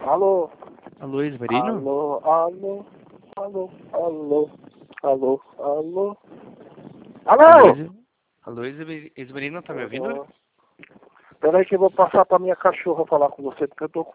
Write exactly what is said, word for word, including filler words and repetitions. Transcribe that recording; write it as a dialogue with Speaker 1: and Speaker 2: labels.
Speaker 1: Alô?
Speaker 2: Alô, Esmerino?
Speaker 1: Alô, alô, alô, alô, alô, alô. Alô?
Speaker 2: Alô, Alô, Esmerino, tá me ouvindo?
Speaker 1: Peraí que eu vou passar pra minha cachorra falar com você, porque eu tô